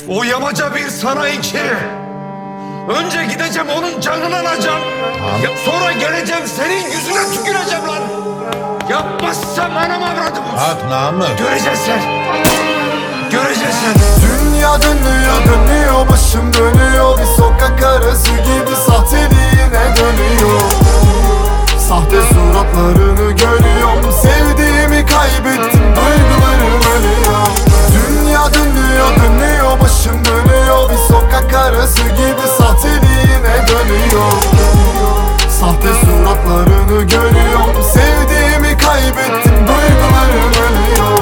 O yamaca bir, sana iki. Önce gideceğim onun canını alacağım. Sonra geleceğim senin yüzüne tüküreceğim lan. Yapmazsam anam avradım. Bak Namık. Göreceksin sen. Göreceksin sen. Dünya dönüyor dönüyor, başım dönüyor. Bir sokak arası gibi sahteliğine dönüyor. Sahte suratlarını görüyorum. Sevdiğimi kaybettim, duygularım ölüyor. Dünya dönüyor dönüyor, başım dönüyor. Bir sokak arası gibi sahteliğine dönüyor. Sahte suratlarını görüyorum. Sevdiğimi kaybettim, duygularım ölüyor.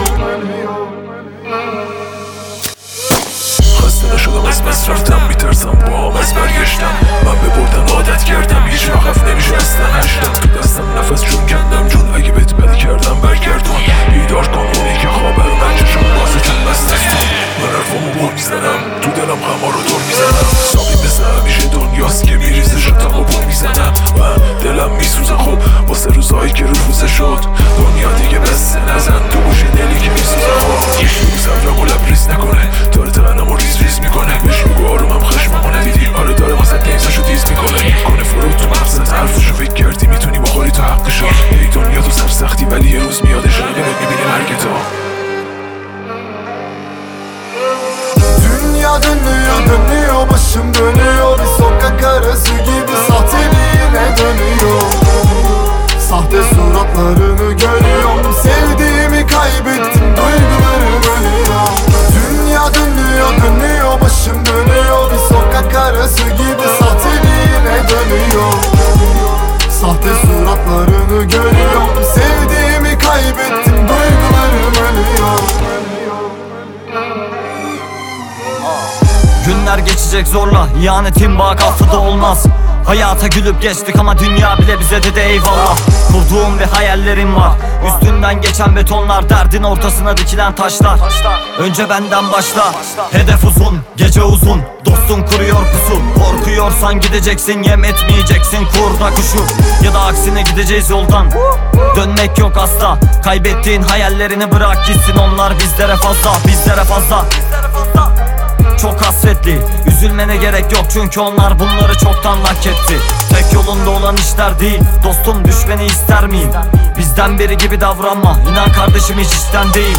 Hastalaşılamaz mesraftan, bitersem boğam ezber geçten. Ben ve buradan adet gerdim, hiç vakıf nemiş esten heşten. Tüklasam nefes çün kendim, cun egib etmedi kerden bergerdon. İdar kanun iki haber, bence şun bahsetilmez destan. Ben erfomu bol mizenem, tu delem hamaru dor mizenem. Sabi bezem, işe dünyas که میریزه شدم و بول میزنم. من دلم میسوزه خب واسه روزایی که رفوزه شد. دنیا دیگه بسته نزن تو گوش دلی که میسوزه خب. یشلوگ صبرمو لبریز نکنه، داره تنمو ریز ریز میکنه. بهش میگو آرومم خشممو ندیدی، آره داره واسه نیزشو تیز میکنه. کنه فرود تو مغزت حرفشو فکر کردی میتونی بخوری تو حقشو. ای دنیا تو سرسختی ولی یه روز میادش نگرد میبینی مرگ تو. Dünya dönüyor dönüyor, başım dönüyor. Bir sokak arası gibi sahteliğine dönüyor. Sahte suratlarını görüyorum. Sevdiğimi kaybettim, duygularım ölüyor. Dünya dönüyor dönüyor, başım dönüyor. Bir sokak arası gibi sahteliğine dönüyor. Sahte suratlarını görüyorum. Sevdiğimi kaybettim, duygularım ölüyor. Günler geçecek zorla, ihanetin bağ kaltıda olmaz. Hayata gülüp geçtik ama dünya bile bize dedi eyvallah. Kurduğum ve hayallerim var, üstünden geçen betonlar, derdin ortasına dikilen taşlar. Önce benden başla, hedef uzun, gece uzun. Dostun kuruyor pusu, korkuyorsan gideceksin, yem etmeyeceksin kurda kuşu. Ya da aksine gideceğiz yoldan, dönmek yok asla. Kaybettiğin hayallerini bırak gitsin, onlar bizlere fazla, bizlere fazla. Çok hasretli, üzülmene gerek yok çünkü onlar bunları çoktan hak etti. Tek yolunda olan işler değil, dostum düşmeni ister miyim? Bizden biri gibi davranma, inan kardeşim hiç işten değil.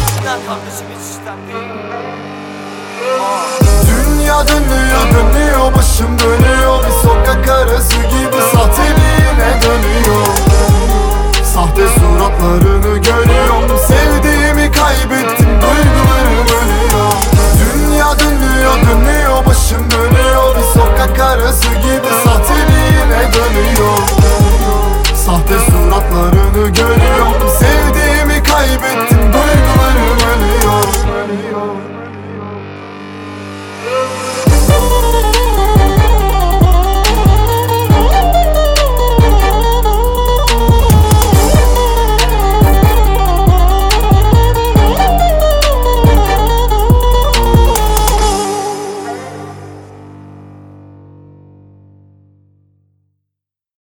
Dünya dönüyor dönüyor, başım dönüyor. Bir sokak arası gibi sahteliğine dönüyor. Sahte suratlarını görüyorum. Sevdiğimi kaybettim, duygularım ölüyor. Dünya dönüyor dönüyor, başım dönüyor. Bir sokak arası gibi sahteliğine dönüyor. Sahte suratlarını görüyorum. Sevdiğimi kaybettim.